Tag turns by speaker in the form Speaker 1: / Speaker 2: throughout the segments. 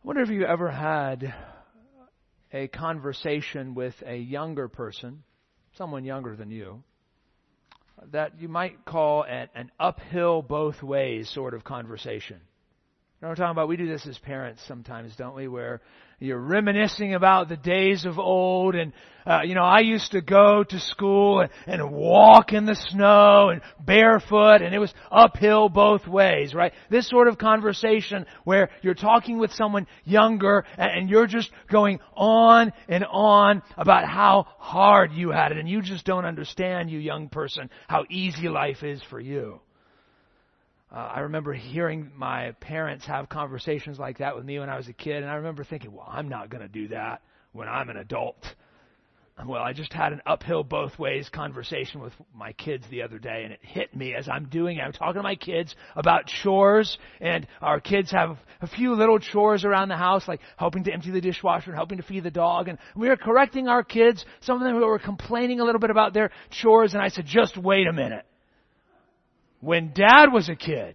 Speaker 1: wonder if you ever had a conversation with a younger person, someone younger than you, that you might call an uphill both ways sort of conversation. You know what I'm talking about? We do this as parents sometimes, don't we? Where you're reminiscing about the days of old and, I used to go to school and walk in the snow and barefoot and it was uphill both ways, right? This sort of conversation where you're talking with someone younger and you're just going on and on about how hard you had it and you just don't understand, you young person, how easy life is for you. I remember hearing my parents have conversations like that with me when I was a kid, and I remember thinking, well, I'm not going to do that when I'm an adult. Well, I just had an uphill both ways conversation with my kids the other day, and it hit me as I'm doing it. I'm talking to my kids about chores, and our kids have a few little chores around the house, like helping to empty the dishwasher and helping to feed the dog, and we were correcting our kids. Some of them were complaining a little bit about their chores, and I said, just wait a minute. When Dad was a kid,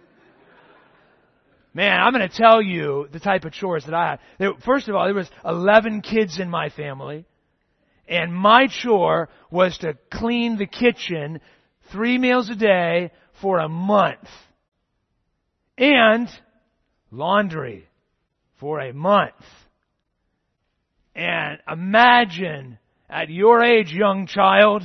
Speaker 1: man, I'm going to tell you the type of chores that I had. First of all, there was 11 kids in my family, and my chore was to clean the kitchen 3 meals a day for a month. And laundry for a month. And imagine, at your age, young child,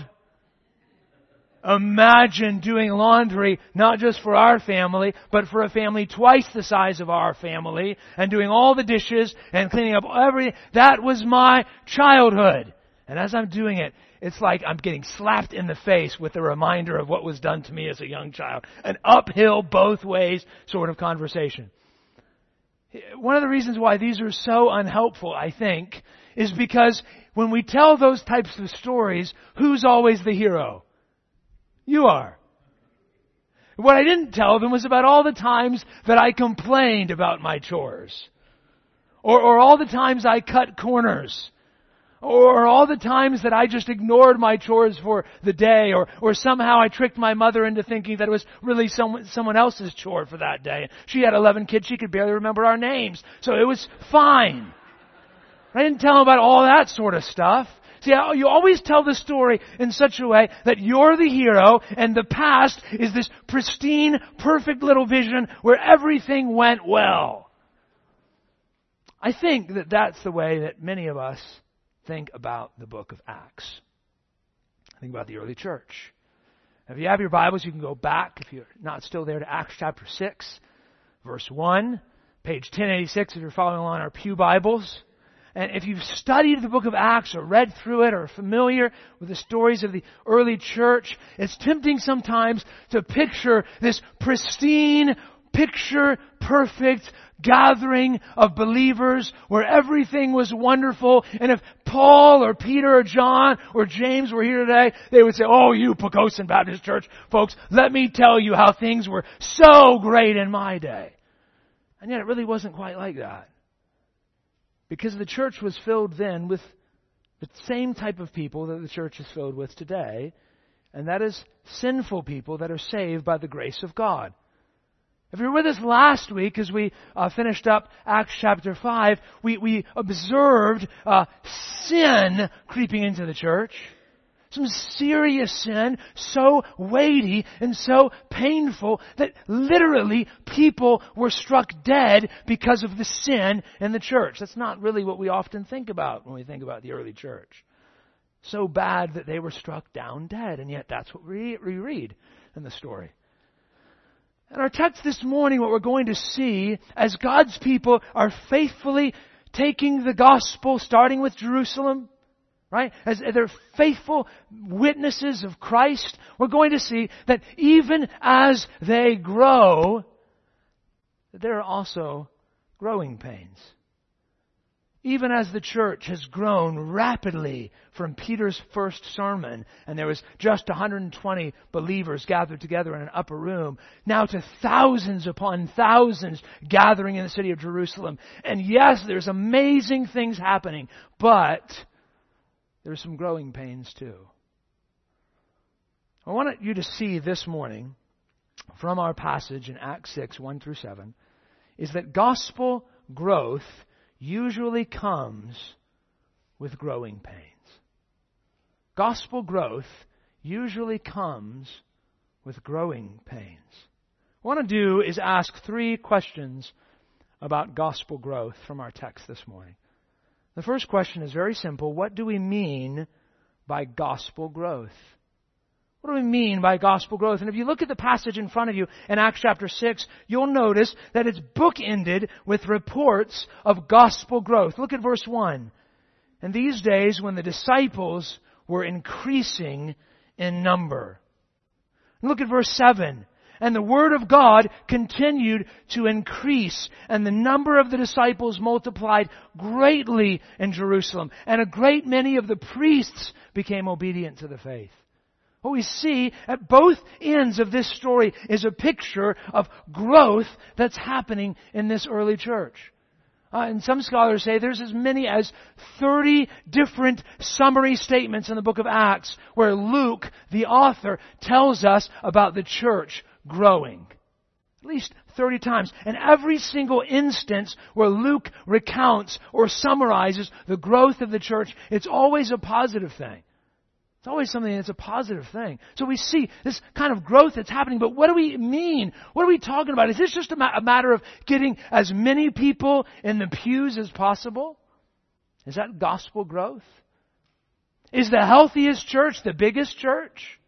Speaker 1: imagine doing laundry, not just for our family, but for a family twice the size of our family, and doing all the dishes and cleaning up everything. That was my childhood. And as I'm doing it, it's like I'm getting slapped in the face with a reminder of what was done to me as a young child. An uphill both ways sort of conversation. One of the reasons why these are so unhelpful, I think, is because when we tell those types of stories, who's always the hero? You are. What I didn't tell them was about all the times that I complained about my chores. Or all the times I cut corners. Or all the times that I just ignored my chores for the day. Or somehow I tricked my mother into thinking that it was really someone else's chore for that day. She had 11 kids. She could barely remember our names. So it was fine. I didn't tell them about all that sort of stuff. See, you always tell the story in such a way that you're the hero and the past is this pristine, perfect little vision where everything went well. I think that that's the way that many of us think about the book of Acts. Think about the early church. If you have your Bibles, you can go back, if you're not still there, to Acts chapter 6, verse 1, page 1086 if you're following along our pew Bibles. And if you've studied the book of Acts or read through it or are familiar with the stories of the early church, it's tempting sometimes to picture this pristine, picture-perfect gathering of believers where everything was wonderful. And if Paul or Peter or John or James were here today, they would say, oh, you Poquoson Baptist Church folks, let me tell you how things were so great in my day. And yet it really wasn't quite like that. Because the church was filled then with the same type of people that the church is filled with today, and that is sinful people that are saved by the grace of God. If you were with us last week as we finished up Acts chapter 5, we observed sin creeping into the church. Some serious sin, so weighty and so painful that literally people were struck dead because of the sin in the church. That's not really what we often think about when we think about the early church. So bad that they were struck down dead, and yet that's what we read in the story. In our text this morning, what we're going to see as God's people are faithfully taking the gospel, starting with Jerusalem, right? As they're faithful witnesses of Christ, we're going to see that even as they grow, that there are also growing pains. Even as the church has grown rapidly from Peter's first sermon, and there was just 120 believers gathered together in an upper room, now to thousands upon thousands gathering in the city of Jerusalem. And yes, there's amazing things happening, but there's some growing pains too. I want you to see this morning from our passage in Acts 6, 1 through 7, is that gospel growth usually comes with growing pains. Gospel growth usually comes with growing pains. What I want to do is ask 3 questions about gospel growth from our text this morning. The first question is very simple. What do we mean by gospel growth? What do we mean by gospel growth? And if you look at the passage in front of you in Acts chapter 6, you'll notice that it's bookended with reports of gospel growth. Look at verse 1. And these days when the disciples were increasing in number. Look at verse 7. And the word of God continued to increase, and the number of the disciples multiplied greatly in Jerusalem, and a great many of the priests became obedient to the faith. What we see at both ends of this story is a picture of growth that's happening in this early church. And some scholars say there's as many as 30 different summary statements in the book of Acts where Luke, the author, tells us about the church growing. At least 30 times. And every single instance where Luke recounts or summarizes the growth of the church, it's always a positive thing. It's always something that's a positive thing. So we see this kind of growth that's happening, but what do we mean? What are we talking about? Is this just a matter of getting as many people in the pews as possible? Is that gospel growth? Is the healthiest church the biggest church?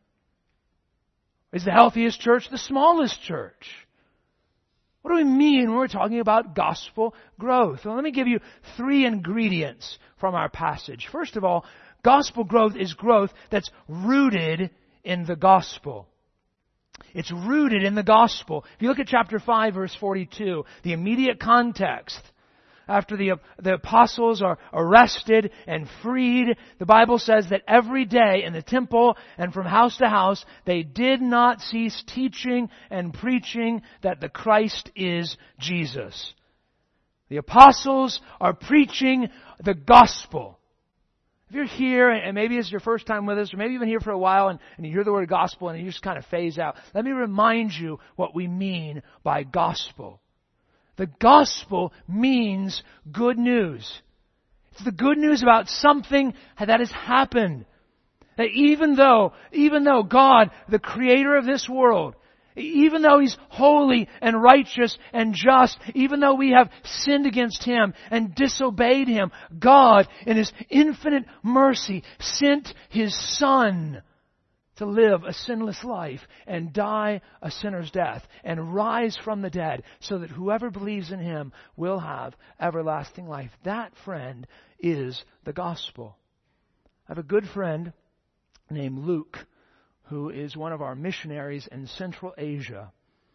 Speaker 1: Is the healthiest church the smallest church? What do we mean when we're talking about gospel growth? Well, let me give you 3 ingredients from our passage. First of all, gospel growth is growth that's rooted in the gospel. It's rooted in the gospel. If you look at chapter 5, verse 42, the immediate context, after the apostles are arrested and freed, the Bible says that every day in the temple and from house to house, they did not cease teaching and preaching that the Christ is Jesus. The apostles are preaching the gospel. If you're here and maybe it's your first time with us, or maybe you've been here for a while and you hear the word gospel and you just kind of phase out, let me remind you what we mean by gospel. The gospel means good news. It's the good news about something that has happened. That even though God, the creator of this world, even though He's holy and righteous and just, even though we have sinned against Him and disobeyed Him, God, in His infinite mercy, sent His Son to live a sinless life and die a sinner's death and rise from the dead so that whoever believes in Him will have everlasting life. That, friend, is the gospel. I have a good friend named Luke, who is one of our missionaries in Central Asia,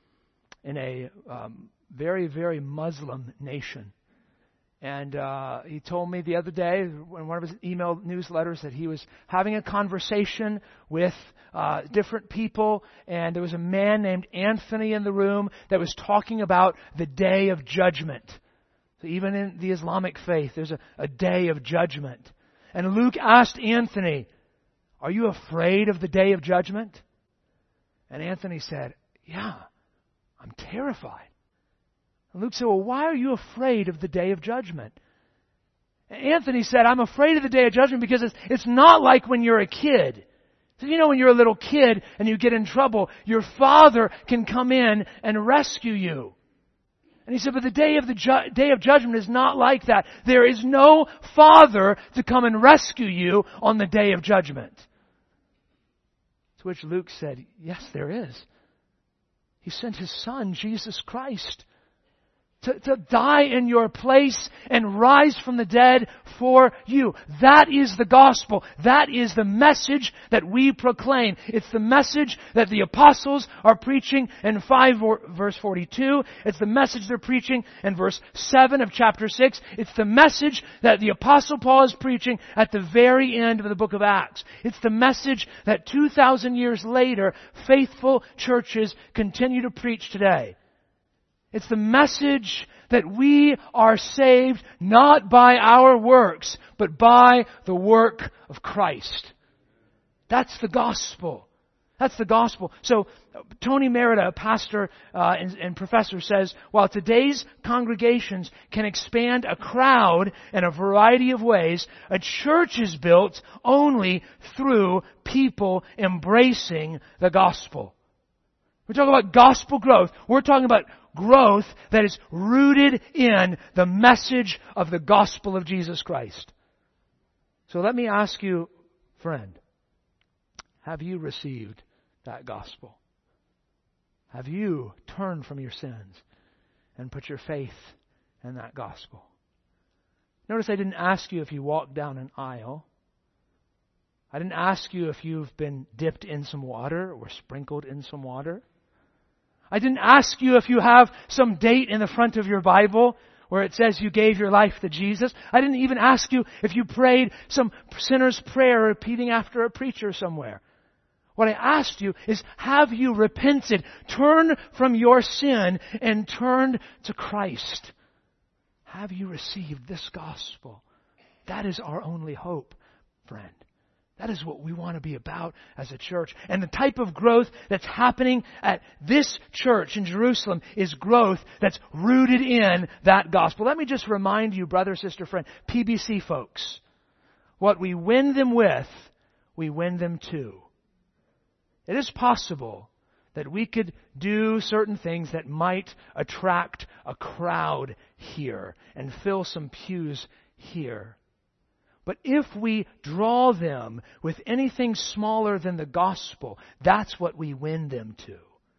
Speaker 1: in a very, very Muslim nation. And he told me the other day in one of his email newsletters that he was having a conversation with different people, and there was a man named Anthony in the room that was talking about the Day of Judgment. So even in the Islamic faith, there's a Day of Judgment. And Luke asked Anthony, "Are you afraid of the Day of Judgment?" And Anthony said, "Yeah, I'm terrified." And Luke said, "Well, why are you afraid of the Day of Judgment?" And Anthony said, "I'm afraid of the Day of Judgment because it's not like when you're a kid. So you know when you're a little kid and you get in trouble, your father can come in and rescue you." And he said, "But the Day of Judgment is not like that. There is no father to come and rescue you on the Day of Judgment." To which Luke said, "Yes, there is. He sent His Son, Jesus Christ, to die in your place and rise from the dead for you. That is the gospel. That is the message that we proclaim. It's the message that the apostles are preaching in 5 verse 42. It's the message they're preaching in verse 7 of chapter 6. It's the message that the apostle Paul is preaching at the very end of the book of Acts. It's the message that 2,000 years later, faithful churches continue to preach today. It's the message that we are saved not by our works, but by the work of Christ. That's the gospel. That's the gospel. So Tony Merida, a pastor and professor, says, while today's congregations can expand a crowd in a variety of ways, a church is built only through people embracing the gospel. We're talking about gospel growth. We're talking about growth that is rooted in the message of the gospel of Jesus Christ. So let me ask you, friend, have you received that gospel? Have you turned from your sins and put your faith in that gospel? Notice I didn't ask you if you walked down an aisle. I didn't ask you if you've been dipped in some water or sprinkled in some water. I didn't ask you if you have some date in the front of your Bible where it says you gave your life to Jesus. I didn't even ask you if you prayed some sinner's prayer repeating after a preacher somewhere. What I asked you is, have you repented, turned from your sin, and turned to Christ? Have you received this gospel? That is our only hope, friend. That is what we want to be about as a church. And the type of growth that's happening at this church in Jerusalem is growth that's rooted in that gospel. Let me just remind you, brother, sister, friend, PBC folks, what we win them with, we win them to. It is possible that we could do certain things that might attract a crowd here and fill some pews here. But if we draw them with anything smaller than the gospel, that's what we win them to.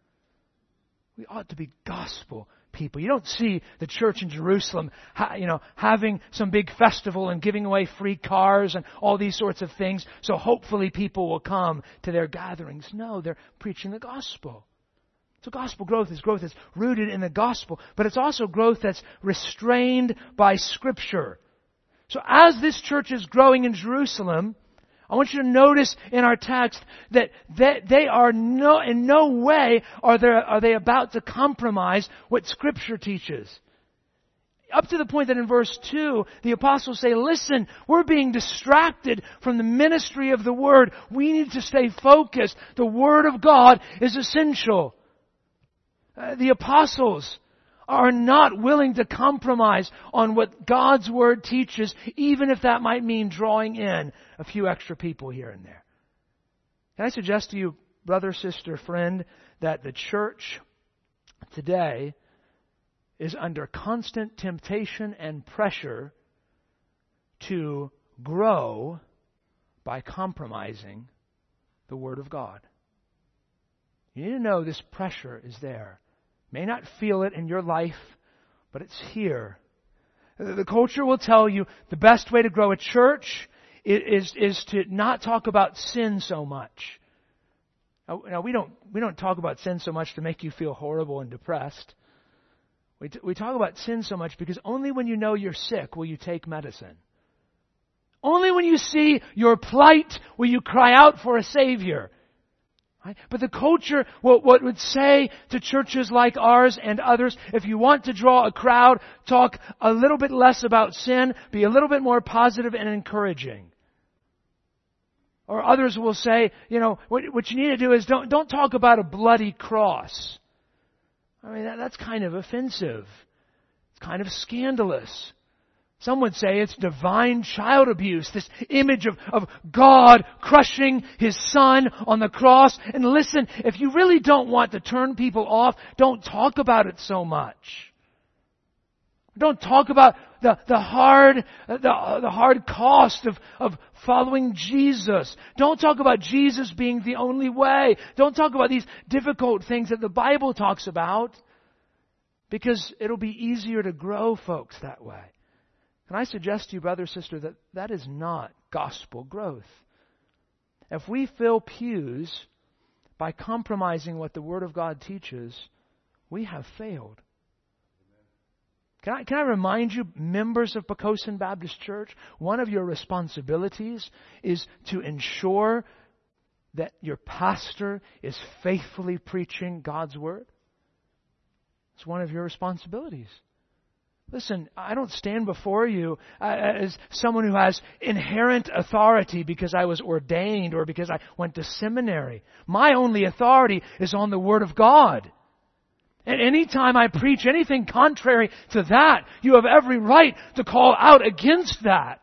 Speaker 1: We ought to be gospel people. You don't see the church in Jerusalem, having some big festival and giving away free cars and all these sorts of things, so hopefully people will come to their gatherings. No, they're preaching the gospel. So gospel growth is rooted in the gospel, but it's also growth that's restrained by Scripture. So as this church is growing in Jerusalem, I want you to notice in our text that they are in no way are they about to compromise what Scripture teaches. Up to the point that in verse 2, the apostles say, listen, we're being distracted from the ministry of the Word. We need to stay focused. The Word of God is essential. The apostles are not willing to compromise on what God's Word teaches, even if that might mean drawing in a few extra people here and there. Can I suggest to you, brother, sister, friend, that the church today is under constant temptation and pressure to grow by compromising the Word of God? You need to know this pressure is there. May not feel it in your life, but it's here. The culture will tell you the best way to grow a church is to not talk about sin so much. Now we don't talk about sin so much to make you feel horrible and depressed. We talk about sin so much because only when you know you're sick will you take medicine. Only when you see your plight will you cry out for a Savior. Right? But the culture, what would say to churches like ours and others, if you want to draw a crowd, talk a little bit less about sin, be a little bit more positive and encouraging. Or others will say, what you need to do is don't talk about a bloody cross. I mean, that's kind of offensive. It's kind of scandalous. Some would say it's divine child abuse, this image of God crushing His Son on the cross. And listen, if you really don't want to turn people off, don't talk about it so much. Don't talk about the hard cost of following Jesus. Don't talk about Jesus being the only way. Don't talk about these difficult things that the Bible talks about, because it'll be easier to grow folks that way. Can I suggest to you, brother, sister, that is not gospel growth. If we fill pews by compromising what the Word of God teaches, we have failed. Can I remind you, members of Poquoson Baptist Church, one of your responsibilities is to ensure that your pastor is faithfully preaching God's Word. It's one of your responsibilities. Listen, I don't stand before you as someone who has inherent authority because I was ordained or because I went to seminary. My only authority is on the Word of God. And anytime I preach anything contrary to that, you have every right to call out against that.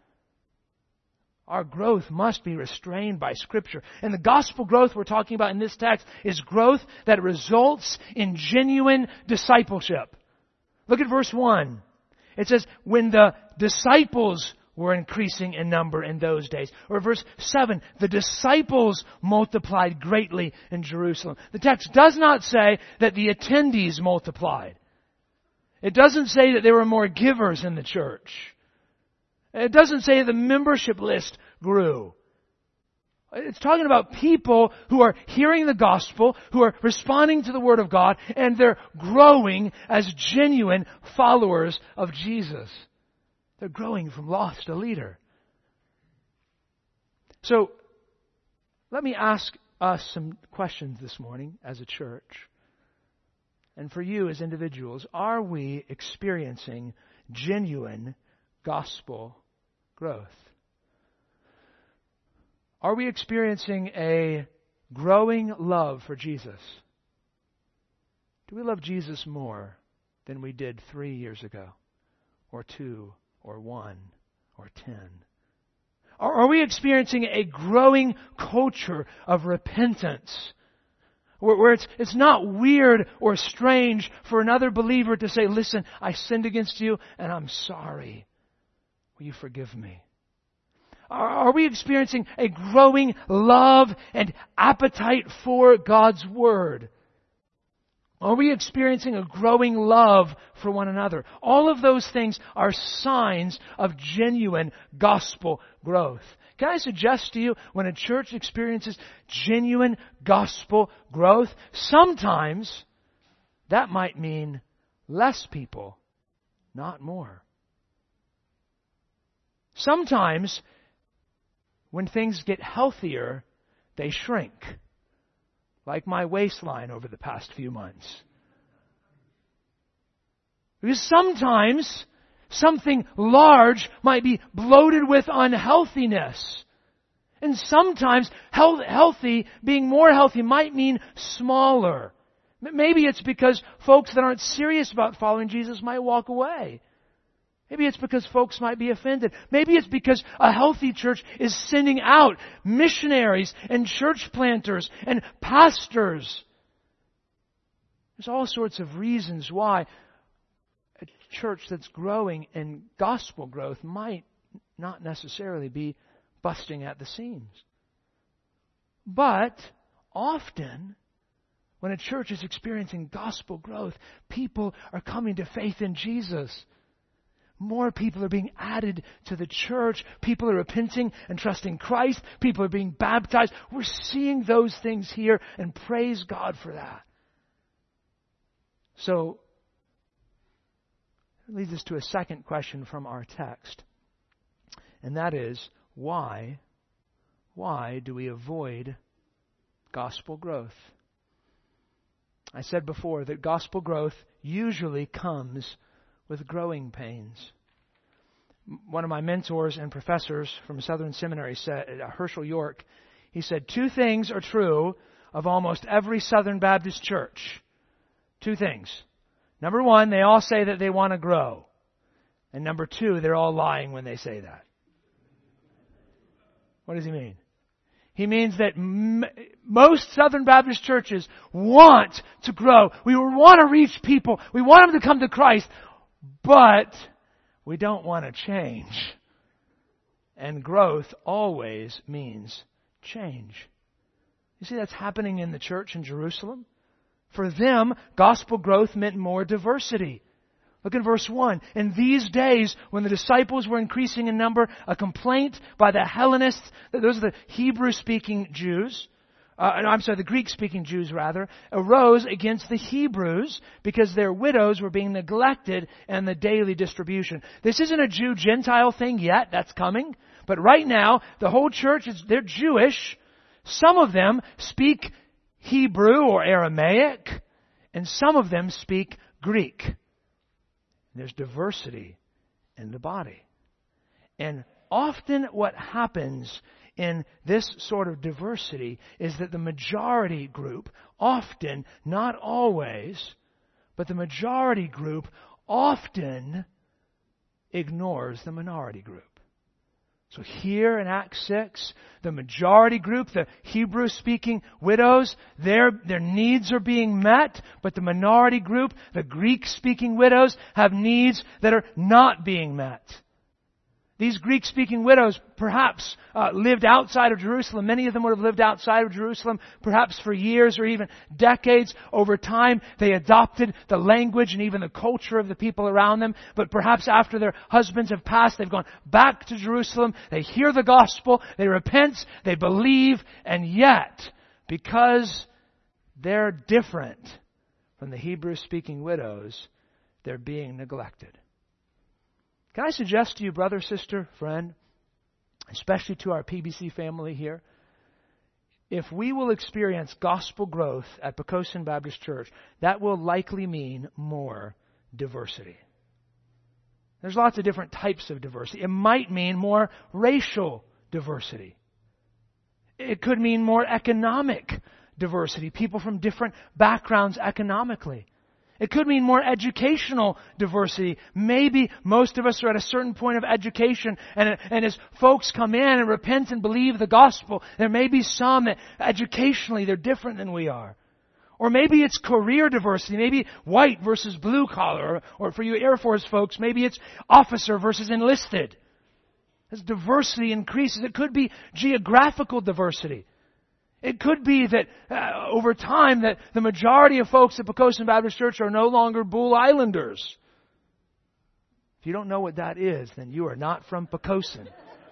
Speaker 1: Our growth must be restrained by Scripture. And the gospel growth we're talking about in this text is growth that results in genuine discipleship. Look at verse 1. It says, when the disciples were increasing in number in those days. Or verse 7, the disciples multiplied greatly in Jerusalem. The text does not say that the attendees multiplied. It doesn't say that there were more givers in the church. It doesn't say the membership list grew. It's talking about people who are hearing the gospel, who are responding to the Word of God, and they're growing as genuine followers of Jesus. They're growing from lost to leader. So, let me ask us some questions this morning as a church. And for you as individuals, are we experiencing genuine gospel growth? Are we experiencing a growing love for Jesus? Do we love Jesus more than we did 3 years ago, or 2, or 1, or 10? Are we experiencing a growing culture of repentance, where it's not weird or strange for another believer to say, listen, I sinned against you and I'm sorry. Will you forgive me? Are we experiencing a growing love and appetite for God's Word? Are we experiencing a growing love for one another? All of those things are signs of genuine gospel growth. Can I suggest to you, when a church experiences genuine gospel growth, sometimes that might mean less people, not more. Sometimes when things get healthier, they shrink. Like my waistline over the past few months. Because sometimes something large might be bloated with unhealthiness. And sometimes being more healthy might mean smaller. Maybe it's because folks that aren't serious about following Jesus might walk away. Maybe it's because folks might be offended. Maybe it's because a healthy church is sending out missionaries and church planters and pastors. There's all sorts of reasons why a church that's growing in gospel growth might not necessarily be busting at the seams. But often, when a church is experiencing gospel growth, people are coming to faith in Jesus. More people are being added to the church. People are repenting and trusting Christ. People are being baptized. We're seeing those things here, and praise God for that. So, it leads us to a second question from our text. And that is, why do we avoid gospel growth? I said before that gospel growth usually comes with growing pains. One of my mentors and professors from Southern Seminary said, Herschel York, he said, 2 things are true of almost every Southern Baptist church. 2 things. Number 1, they all say that they want to grow. And number 2, they're all lying when they say that. What does he mean? He means that most Southern Baptist churches want to grow. We want to reach people. We want them to come to Christ. But we don't want to change. And growth always means change. You see, that's happening in the church in Jerusalem. For them, gospel growth meant more diversity. Look at verse 1. In these days, when the disciples were increasing in number, a complaint by the Hellenists, those are the Hebrew-speaking Jews, the Greek-speaking Jews rather, arose against the Hebrews because their widows were being neglected in the daily distribution. This isn't a Jew-Gentile thing yet. That's coming. But right now, the whole church, they're Jewish. Some of them speak Hebrew or Aramaic, and some of them speak Greek. There's diversity in the body. And often what happens in this sort of diversity is that the majority group, often, not always, but the majority group often ignores the minority group. So here in Acts 6, the majority group, the Hebrew-speaking widows, their needs are being met, but the minority group, the Greek-speaking widows, have needs that are not being met. These Greek-speaking widows perhaps lived outside of Jerusalem. Many of them would have lived outside of Jerusalem perhaps for years or even decades. Over time, they adopted the language and even the culture of the people around them. But perhaps after their husbands have passed, they've gone back to Jerusalem. They hear the gospel. They repent. They believe. And yet, because they're different from the Hebrew-speaking widows, they're being neglected. Can I suggest to you, brother, sister, friend, especially to our PBC family here, if we will experience gospel growth at Poquoson Baptist Church, that will likely mean more diversity. There's lots of different types of diversity. It might mean more racial diversity. It could mean more economic diversity, people from different backgrounds economically. It could mean more educational diversity. Maybe most of us are at a certain point of education, and as folks come in and repent and believe the gospel, there may be some that educationally they're different than we are. Or maybe it's career diversity, maybe white versus blue collar, or for you Air Force folks, maybe it's officer versus enlisted. As diversity increases, it could be geographical diversity. It could be that over time that the majority of folks at Poquoson Baptist Church are no longer Bull Islanders. If you don't know what that is, then you are not from Poquoson.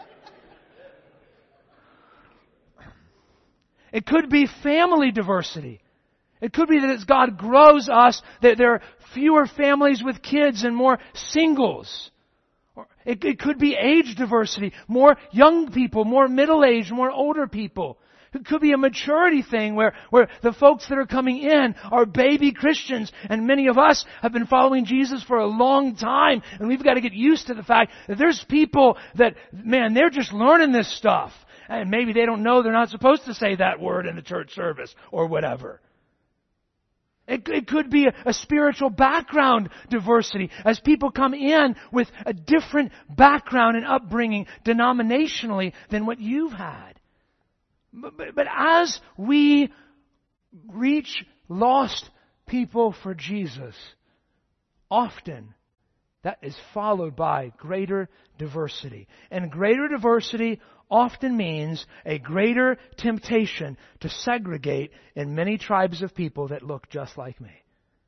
Speaker 1: It could be family diversity. It could be that as God grows us, that there are fewer families with kids and more singles. It could be age diversity, more young people, more middle-aged, more older people. It could be a maturity thing where the folks that are coming in are baby Christians, and many of us have been following Jesus for a long time, and we've got to get used to the fact that there's people that, man, they're just learning this stuff. And maybe they don't know they're not supposed to say that word in the church service or whatever. It could be a spiritual background diversity as people come in with a different background and upbringing denominationally than what you've had. But as we reach lost people for Jesus, often that is followed by greater diversity. And greater diversity often means a greater temptation to segregate in many tribes of people that look just like me.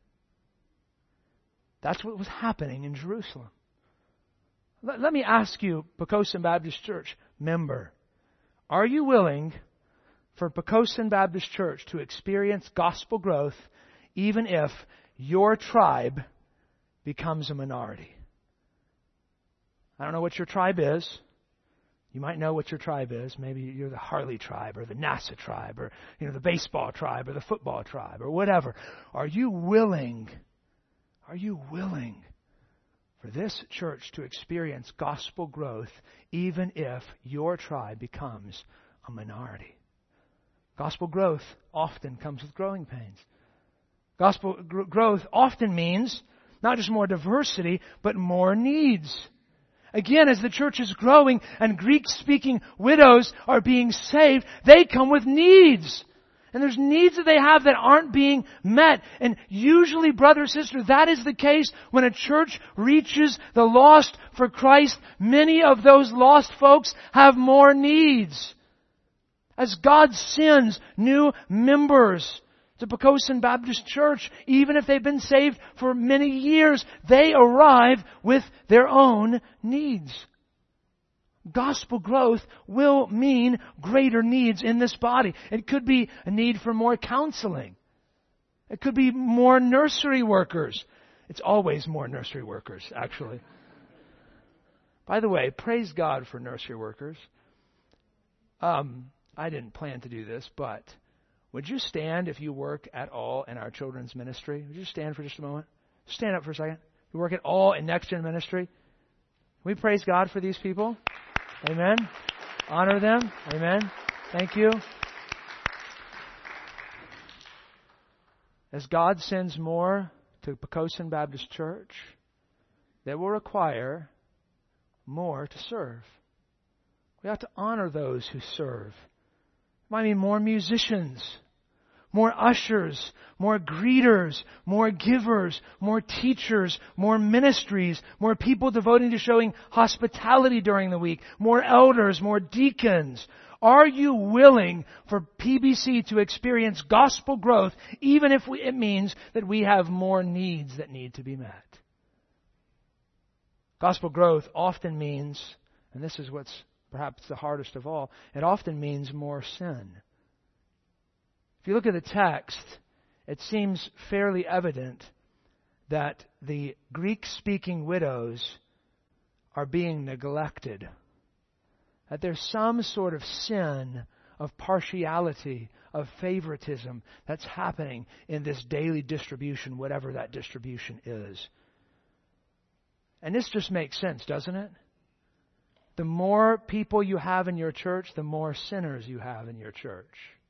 Speaker 1: That's what was happening in Jerusalem. Let me ask you, Poquoson Baptist Church member, are you willing for Poquoson Baptist Church to experience gospel growth even if your tribe becomes a minority? I don't know what your tribe is. You might know what your tribe is. Maybe you're the Harley tribe or the NASA tribe or the baseball tribe or the football tribe or whatever. Are you willing for this church to experience gospel growth even if your tribe becomes a minority? Gospel growth often comes with growing pains. Gospel growth often means not just more diversity, but more needs. Again, as the church is growing and Greek-speaking widows are being saved, they come with needs. And there's needs that they have that aren't being met. And usually, brother, sister, that is the case when a church reaches the lost for Christ. Many of those lost folks have more needs. As God sends new members to Poquoson Baptist Church, even if they've been saved for many years, they arrive with their own needs. Gospel growth will mean greater needs in this body. It could be a need for more counseling. It could be more nursery workers. It's always more nursery workers, actually. By the way, praise God for nursery workers. I didn't plan to do this, but would you stand if you work at all in our children's ministry? Would you stand for just a moment? Stand up for a second. who work at all in Next Gen Ministry. We praise God for these people. Amen. Honor them. Amen. Thank you. As God sends more to Poquoson Baptist Church, that will require more to serve. We have to honor those who serve. It might mean more musicians, more ushers, more greeters, more givers, more teachers, more ministries, more people devoting to showing hospitality during the week, more elders, more deacons. Are you willing for PBC to experience gospel growth, even if it means that we have more needs that need to be met? Gospel growth often means, and this is what's perhaps the hardest of all, it often means more sin. If you look at the text, it seems fairly evident that the Greek-speaking widows are being neglected. That there's some sort of sin of partiality, of favoritism that's happening in this daily distribution, whatever that distribution is. And this just makes sense, doesn't it? The more people you have in your church, the more sinners you have in your church.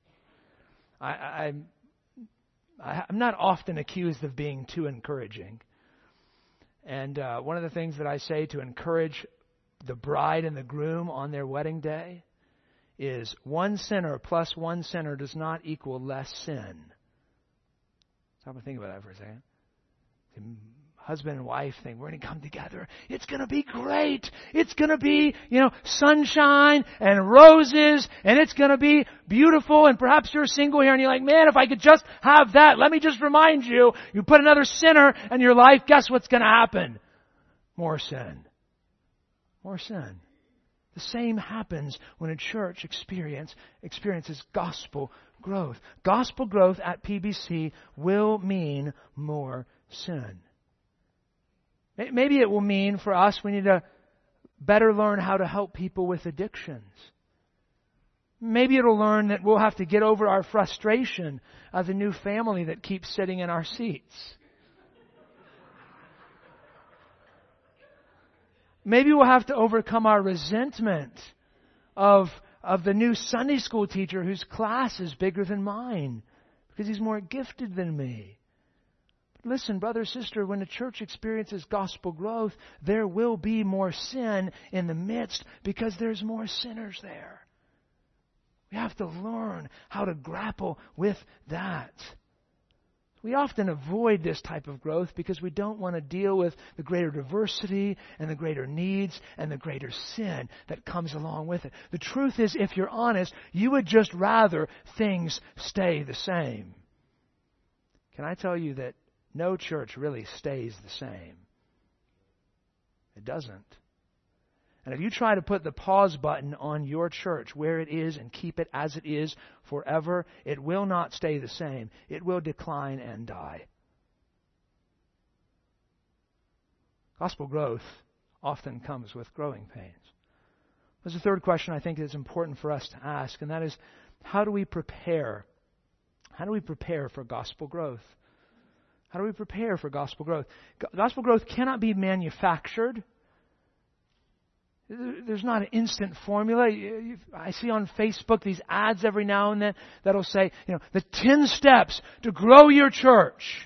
Speaker 1: I'm not often accused of being too encouraging. And one of the things that I say to encourage the bride and the groom on their wedding day is one sinner plus one sinner does not equal less sin. Stop and think about that for a second. Husband and wife think, we're going to come together. It's going to be great. It's going to be, sunshine and roses, and it's going to be beautiful. And perhaps you're single here and you're like, man, if I could just have that. Let me just remind you, you put another sinner in your life, guess what's going to happen? More sin. More sin. The same happens when a church experiences gospel growth. Gospel growth at PBC will mean more sin. Maybe it will mean for us we need to better learn how to help people with addictions. Maybe it'll learn that we'll have to get over our frustration of the new family that keeps sitting in our seats. Maybe we'll have to overcome our resentment of the new Sunday school teacher whose class is bigger than mine because he's more gifted than me. Listen, brother, sister, when the church experiences gospel growth, there will be more sin in the midst because there's more sinners there. We have to learn how to grapple with that. We often avoid this type of growth because we don't want to deal with the greater diversity and the greater needs and the greater sin that comes along with it. The truth is, if you're honest, you would just rather things stay the same. Can I tell you that no church really stays the same? It doesn't. And if you try to put the pause button on your church where it is and keep it as it is forever, it will not stay the same. It will decline and die. Gospel growth often comes with growing pains. There's a third question I think is important for us to ask, and that is, how do we prepare? How do we prepare for gospel growth? How do we prepare for gospel growth? Gospel growth cannot be manufactured. There's not an instant formula. I see on Facebook these ads every now and then that'll say, the 10 steps to grow your church.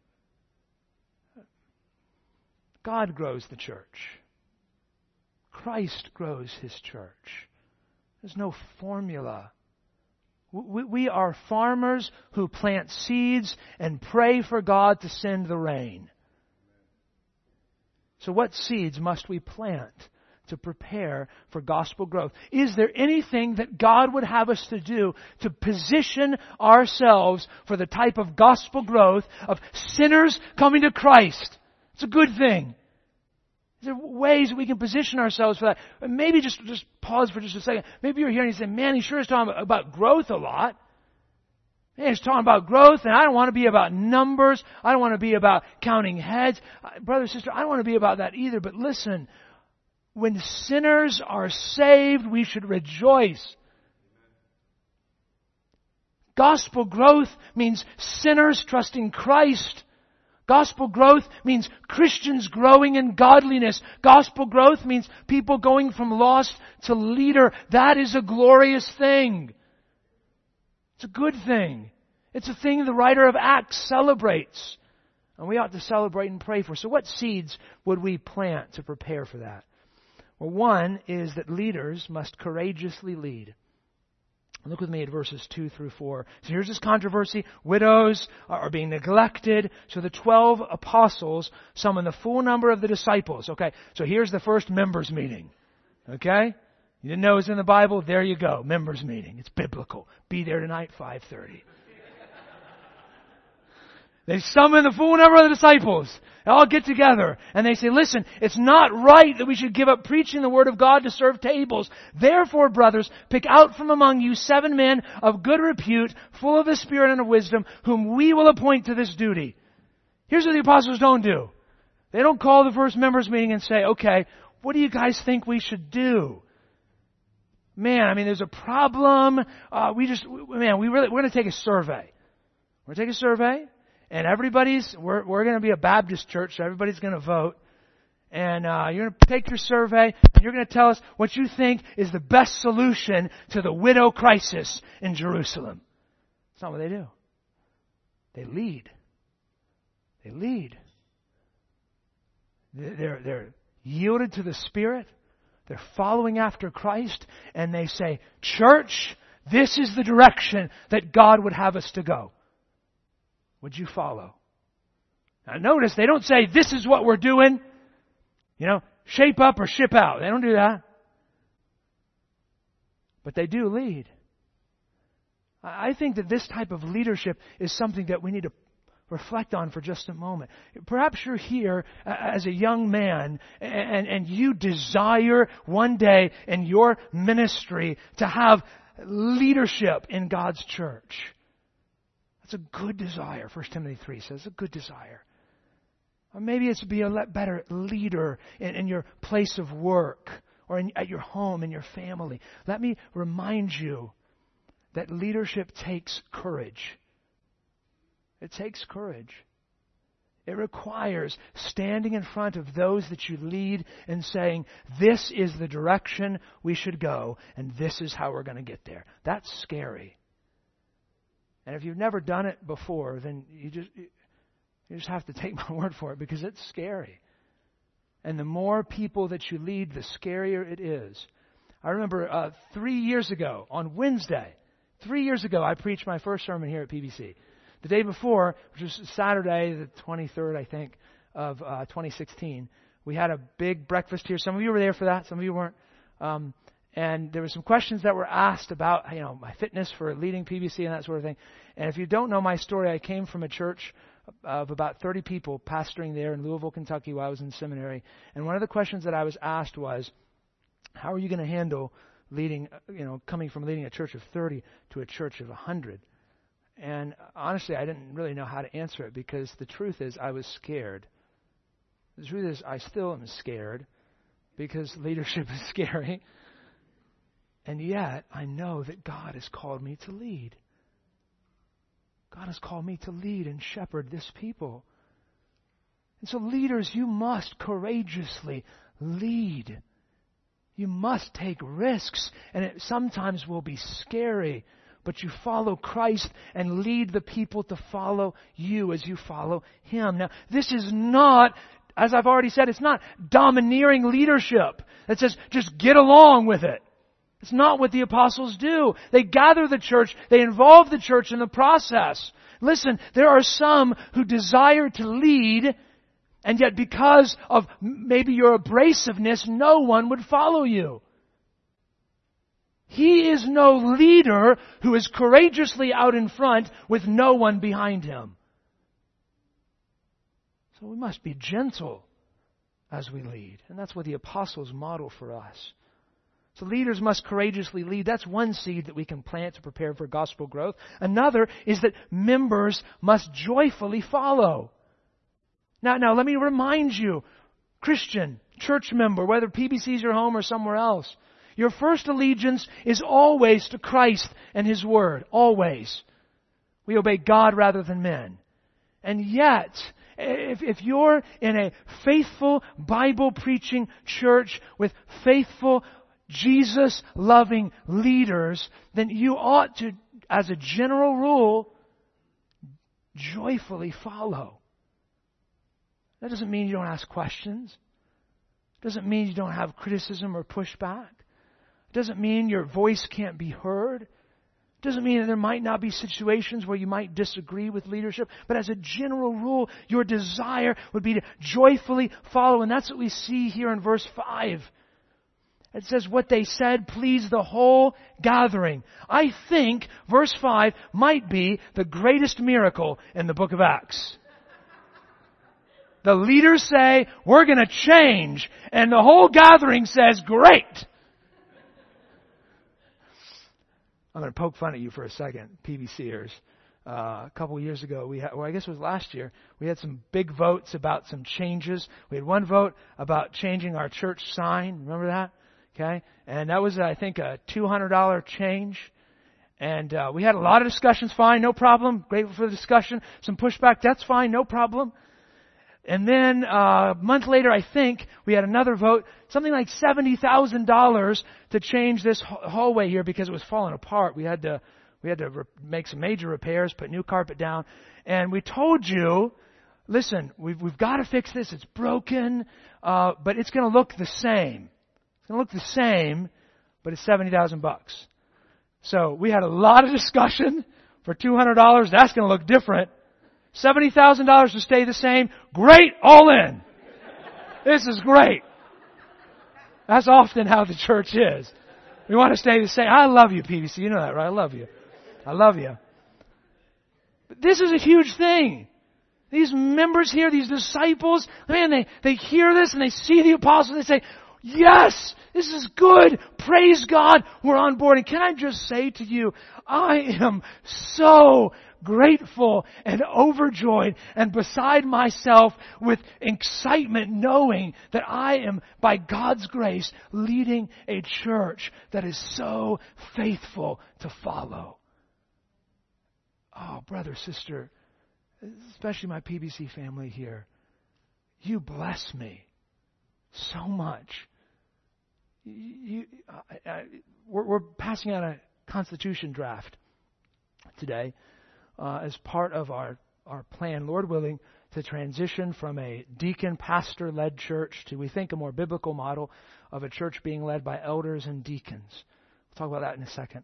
Speaker 1: God grows the church. Christ grows His church. There's no formula. We are farmers who plant seeds and pray for God to send the rain. So what seeds must we plant to prepare for gospel growth? Is there anything that God would have us to do to position ourselves for the type of gospel growth of sinners coming to Christ? It's a good thing. Is there ways we can position ourselves for that? Maybe just pause for just a second. Maybe you're here and you say, man, he sure is talking about growth a lot. Man, he's talking about growth, and I don't want to be about numbers. I don't want to be about counting heads. Brother, sister, I don't want to be about that either. But listen, when sinners are saved, we should rejoice. Gospel growth means sinners trusting Christ. Gospel growth means Christians growing in godliness. Gospel growth means people going from lost to leader. That is a glorious thing. It's a good thing. It's a thing the writer of Acts celebrates. And we ought to celebrate and pray for. So what seeds would we plant to prepare for that? Well, one is that leaders must courageously lead. Look with me at verses 2 through 4. So here's this controversy. Widows are being neglected. So the 12 apostles summon the full number of the disciples. Okay, so here's the first members meeting. Okay? You didn't know it was in the Bible? There you go. Members meeting. It's biblical. Be there tonight, 5:30. They summon the full number of the disciples. They all get together and they say, listen, it's not right that we should give up preaching the Word of God to serve tables. Therefore, brothers, pick out from among you 7 men of good repute, full of the Spirit and of wisdom, whom we will appoint to this duty. Here's what the apostles don't do. They don't call the first members meeting and say, okay, what do you guys think we should do? Man, I mean, there's a problem. We're going to take a survey. We're going to take a survey. And we're going to be a Baptist church, so everybody's going to vote. And you're going to take your survey, and you're going to tell us what you think is the best solution to the widow crisis in Jerusalem. That's not what they do. They lead. They lead. They're yielded to the Spirit. They're following after Christ, and they say, church, this is the direction that God would have us to go. Would you follow? Now notice, they don't say, this is what we're doing. Shape up or ship out. They don't do that. But they do lead. I think that this type of leadership is something that we need to reflect on for just a moment. Perhaps you're here as a young man and you desire one day in your ministry to have leadership in God's church. That's a good desire. 1 Timothy 3 says a good desire. Or maybe it's to be a better leader in your place of work or at your home, in your family. Let me remind you that leadership takes courage. It takes courage. It requires standing in front of those that you lead and saying, this is the direction we should go, and this is how we're going to get there. That's scary. And if you've never done it before, then you just have to take my word for it, because it's scary. And the more people that you lead, the scarier it is. I remember 3 years ago, on Wednesday, 3 years ago, I preached my first sermon here at PBC. The day before, which was Saturday, the 23rd, I think, of 2016, we had a big breakfast here. Some of you were there for that. Some of you weren't. And there were some questions that were asked about, my fitness for leading PBC and that sort of thing. And if you don't know my story, I came from a church of about 30 people pastoring there in Louisville, Kentucky while I was in seminary. And one of the questions that I was asked was, how are you going to handle leading, coming from leading a church of 30 to a church of 100? And honestly, I didn't really know how to answer it, because the truth is I was scared. The truth is I still am scared, because leadership is scary. And yet, I know that God has called me to lead. God has called me to lead and shepherd this people. And so leaders, you must courageously lead. You must take risks, and it sometimes will be scary, but you follow Christ and lead the people to follow you as you follow Him. Now, this is not, as I've already said, it's not domineering leadership that says, just get along with it. It's not what the apostles do. They gather the church. They involve the church in the process. Listen, there are some who desire to lead, and yet because of maybe your abrasiveness, no one would follow you. He is no leader who is courageously out in front with no one behind him. So we must be gentle as we lead. And that's what the apostles model for us. So leaders must courageously lead. That's one seed that we can plant to prepare for gospel growth. Another is that members must joyfully follow. Now let me remind you, Christian, church member, whether PBC is your home or somewhere else, your first allegiance is always to Christ and His Word. Always. We obey God rather than men. And yet, If you're in a faithful, Bible-preaching church with faithful, Jesus-loving leaders, then you ought to, as a general rule, joyfully follow. That doesn't mean you don't ask questions. It doesn't mean you don't have criticism or pushback. It doesn't mean your voice can't be heard. It doesn't mean that there might not be situations where you might disagree with leadership. But as a general rule, your desire would be to joyfully follow. And that's what we see here in verse 5. It says, what they said pleased the whole gathering. I think verse 5 might be the greatest miracle in the book of Acts. The leaders say, we're going to change. And the whole gathering says, great. I'm going to poke fun at you for a second, PBCers. A couple of years ago, I guess it was last year, we had some big votes about some changes. We had one vote about changing our church sign. Remember that? Okay. And that was, I think, a $200 change. And we had a lot of discussions. Fine, no problem. Grateful for the discussion. Some pushback. That's fine, no problem. And then a month later, I think, we had another vote, something like $70,000 to change this hallway here because it was falling apart. We had to make some major repairs, put new carpet down. And we told you, listen, we've got to fix this. It's broken, but it's going to look the same. It's going to look the same, but it's $70,000. So we had a lot of discussion for $200. That's going to look different. $70,000 to stay the same. Great, all in. This is great. That's often how the church is. We want to stay the same. I love you, PBC. You know that, right? I love you. I love you. But this is a huge thing. These members here, these disciples, man, they hear this and they see the apostles. They say, yes, this is good. Praise God. We're on board. And can I just say to you, I am so grateful and overjoyed and beside myself with excitement knowing that I am, by God's grace, leading a church that is so faithful to follow. Oh, brother, sister, especially my PBC family here, you bless me so much. We're passing out a constitution draft today as part of our plan, Lord willing, to transition from a deacon-pastor-led church to, we think, a more biblical model of a church being led by elders and deacons. We'll talk about that in a second.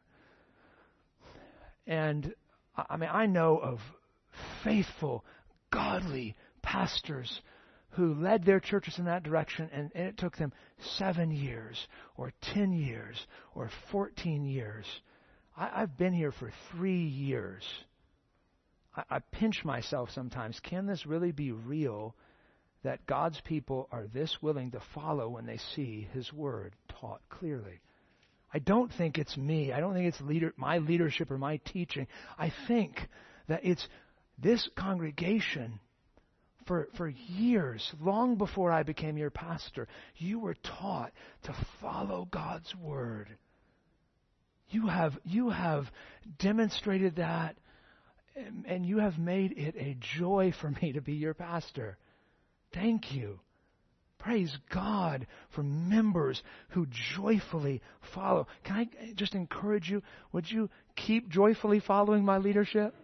Speaker 1: And, I know of faithful, godly pastors who led their churches in that direction, and it took them 7 years, or 10 years, or 14 years. I've been here for 3 years. I pinch myself sometimes. Can this really be real that God's people are this willing to follow when they see His Word taught clearly? I don't think it's me. I don't think it's my leadership or my teaching. I think that it's this congregation for years, long before I became your pastor, you were taught to follow God's Word. You have demonstrated that, and you have made it a joy for me to be your pastor. Thank you. Praise God for members who joyfully follow. Can I just encourage you? Would you keep joyfully following my leadership?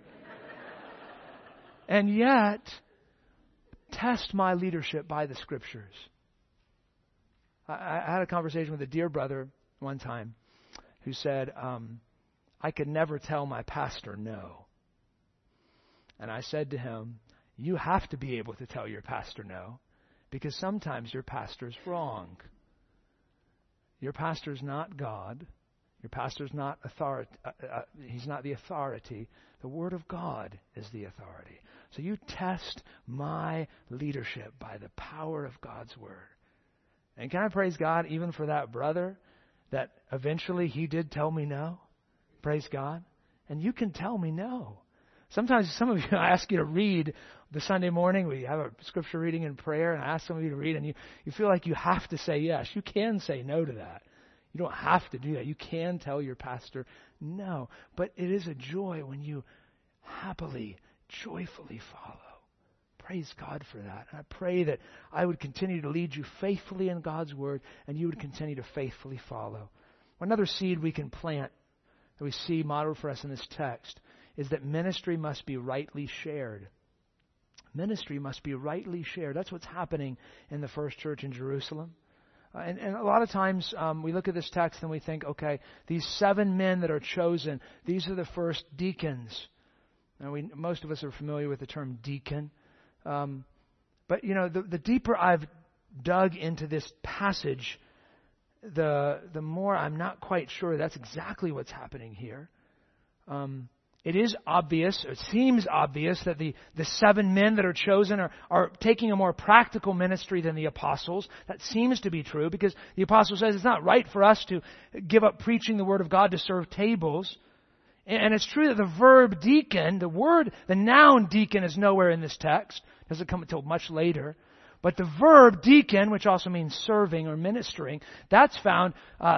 Speaker 1: And yet, test my leadership by the Scriptures. I had a conversation with a dear brother one time who said, I could never tell my pastor no. And I said to him, you have to be able to tell your pastor no, because sometimes your pastor's wrong. Your pastor's not God. Your pastor's not authority. He's not the authority. The Word of God is the authority. So you test my leadership by the power of God's Word. And can I praise God even for that brother that eventually he did tell me no? Praise God. And you can tell me no. Sometimes some of you, I ask you to read the Sunday morning. We have a scripture reading and prayer, and I ask some of you to read, and you feel like you have to say yes. You can say no to that. You don't have to do that. You can tell your pastor no. But it is a joy when you happily, joyfully follow. praise God for that. And I pray that I would continue to lead you faithfully in God's Word, and you would continue to faithfully follow. Another seed we can plant that we see modeled for us in this text is that ministry must be rightly shared. Ministry must be rightly shared. That's what's happening in the first church in Jerusalem. And a lot of times we look at this text and we think, okay, these 7 men that are chosen, these are the first deacons. Now, most of us are familiar with the term deacon. But, the deeper I've dug into this passage, the more I'm not quite sure that's exactly what's happening here. It is obvious, it seems obvious, that the 7 men that are chosen are taking a more practical ministry than the apostles. That seems to be true because the apostle says it's not right for us to give up preaching the Word of God to serve tables. And it's true that the verb deacon, the noun deacon is nowhere in this text. It doesn't come until much later. But the verb deacon, which also means serving or ministering, that's found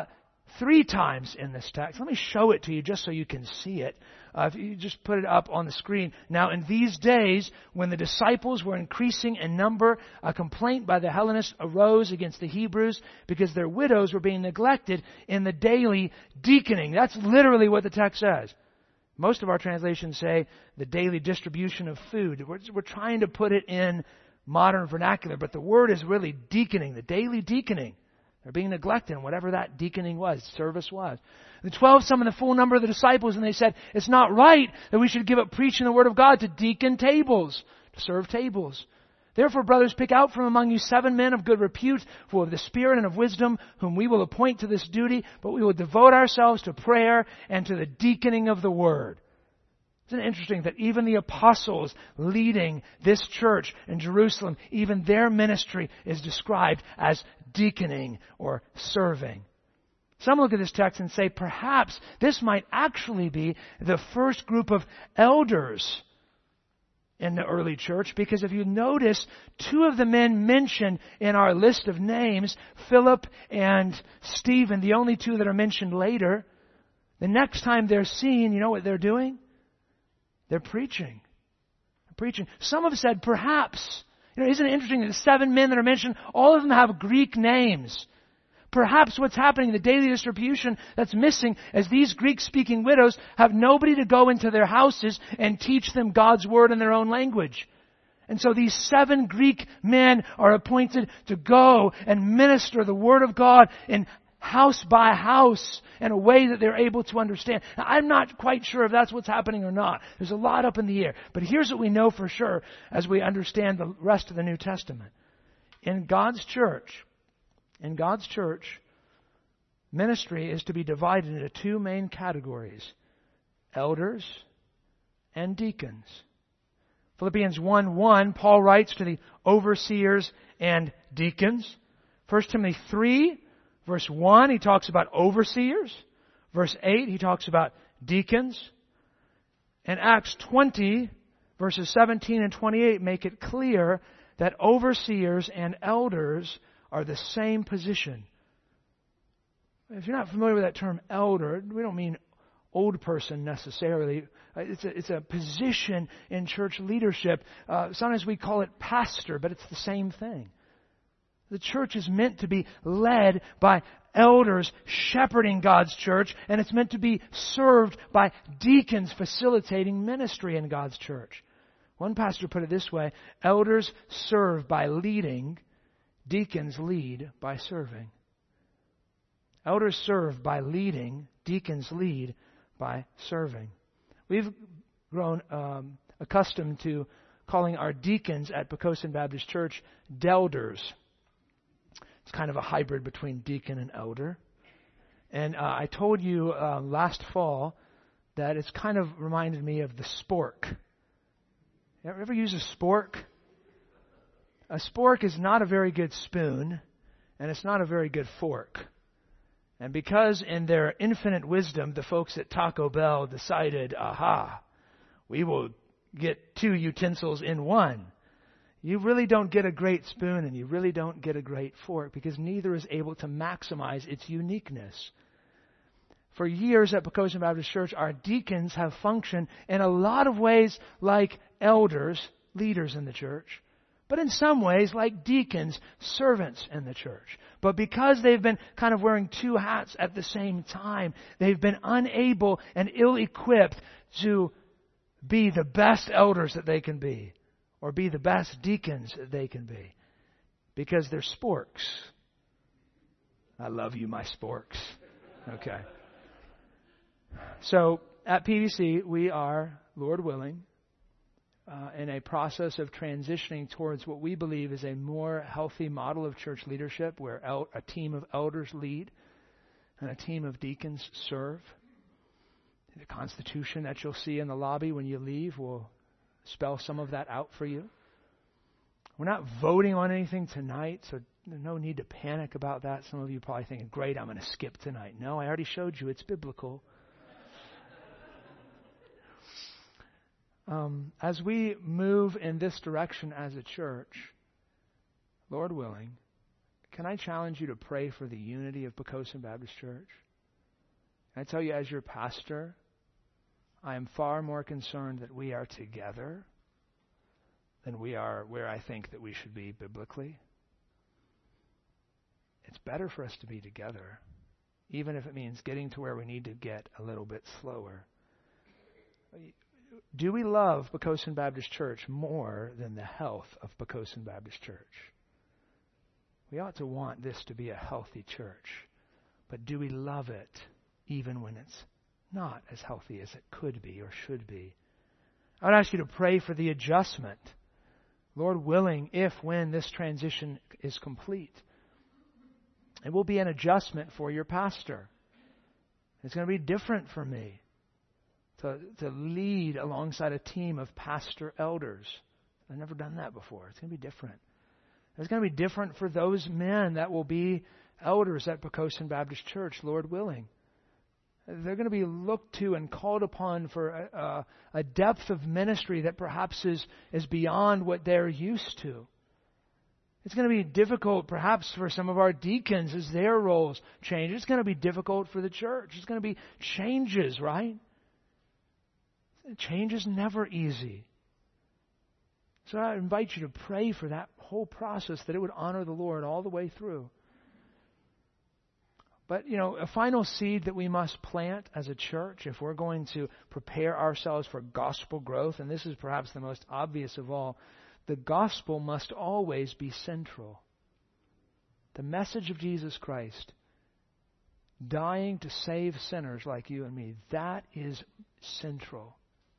Speaker 1: 3 times in this text. Let me show it to you just so you can see it. If you just put it up on the screen. Now, in these days, when the disciples were increasing in number, a complaint by the Hellenists arose against the Hebrews because their widows were being neglected in the daily deaconing. That's literally what the text says. Most of our translations say the daily distribution of food. We're trying to put it in modern vernacular, but the word is really deaconing, the daily deaconing. They're being neglected in whatever that deaconing was, service was. The 12 summoned the full number of the disciples, and they said, it's not right that we should give up preaching the Word of God to deacon tables, to serve tables. Therefore, brothers, pick out from among you 7 men of good repute, full of the Spirit and of wisdom, whom we will appoint to this duty, but we will devote ourselves to prayer and to the deaconing of the Word. Isn't it interesting that even the apostles leading this church in Jerusalem, even their ministry is described as deaconing or serving? Some look at this text and say perhaps this might actually be the first group of elders in the early church, because if you notice, 2 of the men mentioned in our list of names, Philip and Stephen, the only 2 that are mentioned later, the next time they're seen, you know what they're doing? They're preaching. Some have said perhaps, isn't it interesting that the 7 men that are mentioned, all of them have Greek names. Perhaps what's happening in the daily distribution that's missing is these Greek-speaking widows have nobody to go into their houses and teach them God's Word in their own language. And so these 7 Greek men are appointed to go and minister the Word of God in house by house in a way that they're able to understand. Now, I'm not quite sure if that's what's happening or not. There's a lot up in the air. But here's what we know for sure as we understand the rest of the New Testament. In God's church, ministry is to be divided into 2 main categories: elders and deacons. Philippians 1:1, Paul writes to the overseers and deacons. 1 Timothy 3, verse 1, he talks about overseers. Verse 8, he talks about deacons. And Acts 20, verses 17 and 28 make it clear that overseers and elders are the same position. If you're not familiar with that term elder, we don't mean old person necessarily. It's a position in church leadership. Sometimes we call it pastor, but it's the same thing. The church is meant to be led by elders shepherding God's church, and it's meant to be served by deacons facilitating ministry in God's church. One pastor put it this way: elders serve by leading, deacons lead by serving. Elders serve by leading, deacons lead by serving. We've grown accustomed to calling our deacons at Poquoson Baptist Church delders. It's kind of a hybrid between deacon and elder. And I told you last fall that it's kind of reminded me of the spork. You ever use a spork? A spork is not a very good spoon, and it's not a very good fork. And because in their infinite wisdom, the folks at Taco Bell decided, we will get 2 utensils in one. You really don't get a great spoon and you really don't get a great fork because neither is able to maximize its uniqueness. For years at Poquoson Baptist Church, our deacons have functioned in a lot of ways like elders leaders in the church, but in some ways like deacons, servants in the church. But because they've been kind of wearing two hats at the same time, they've been unable and ill-equipped to be the best elders that they can be, or be the best deacons that they can be, because they're sporks. I love you, my sporks. Okay. So at PVC, we are, Lord willing, in a process of transitioning towards what we believe is a more healthy model of church leadership, where a team of elders lead and a team of deacons serve. The Constitution that you'll see in the lobby when you leave will spell some of that out for you. We're not voting on anything tonight, so there's no need to panic about that. Some of you are probably thinking, great, I'm going to skip tonight. No, I already showed you it's biblical. As we move in this direction as a church, Lord willing, can I challenge you to pray for the unity of Poquoson Baptist Church? I tell you, as your pastor, I am far more concerned that we are together than we are where I think that we should be biblically. It's better for us to be together, even if it means getting to where we need to get a little bit slower. Do we love Poquoson Baptist Church more than the health of Poquoson Baptist Church? We ought to want this to be a healthy church, but do we love it even when it's not as healthy as it could be or should be? I would ask you to pray for the adjustment. Lord willing, when this transition is complete, it will be an adjustment for your pastor. It's going to be different for me to lead alongside a team of pastor elders. I've never done that before. It's going to be different. It's going to be different for those men that will be elders at Poquoson Baptist Church, Lord willing. They're going to be looked to and called upon for a depth of ministry that perhaps is beyond what they're used to. It's going to be difficult perhaps for some of our deacons as their roles change. It's going to be difficult for the church. It's going to be changes, right? Change is never easy. So I invite you to pray for that whole process, that it would honor the Lord all the way through. But, a final seed that we must plant as a church, if we're going to prepare ourselves for gospel growth, and this is perhaps the most obvious of all, the gospel must always be central. The message of Jesus Christ, dying to save sinners like you and me, that is central.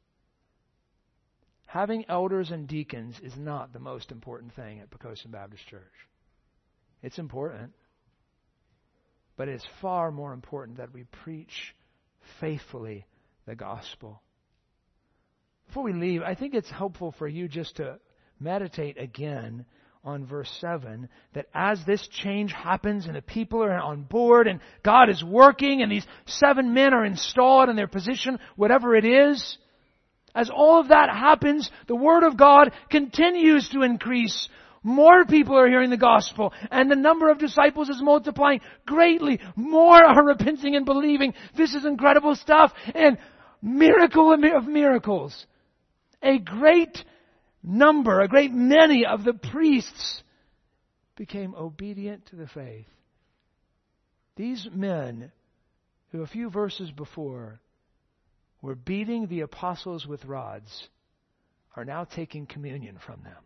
Speaker 1: Having elders and deacons is not the most important thing at Poquoson Baptist Church. It's important. But it's far more important that we preach faithfully the gospel. Before we leave, I think it's helpful for you just to meditate again on verse 7, that as this change happens and the people are on board and God is working and these 7 men are installed in their position, whatever it is, as all of that happens, the Word of God continues to increase. More people are hearing the gospel, and the number of disciples is multiplying greatly. More are repenting and believing. This is incredible stuff. And miracle of miracles. A great many of the priests became obedient to the faith. These men, who a few verses before were beating the apostles with rods, are now taking communion from them.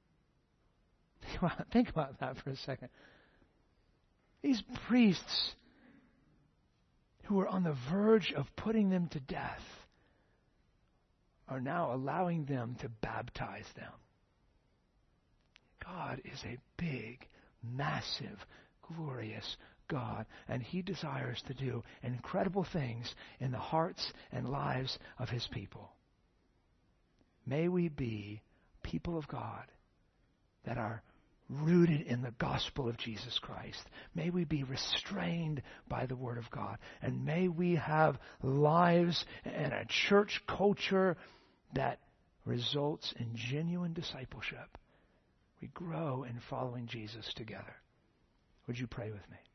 Speaker 1: Think about that for a second. These priests who were on the verge of putting them to death are now allowing them to baptize them. God is a big, massive, glorious God, and He desires to do incredible things in the hearts and lives of His people. May we be people of God that are rooted in the gospel of Jesus Christ. May we be restrained by the Word of God. And may we have lives and a church culture that results in genuine discipleship. We grow in following Jesus together. Would you pray with me?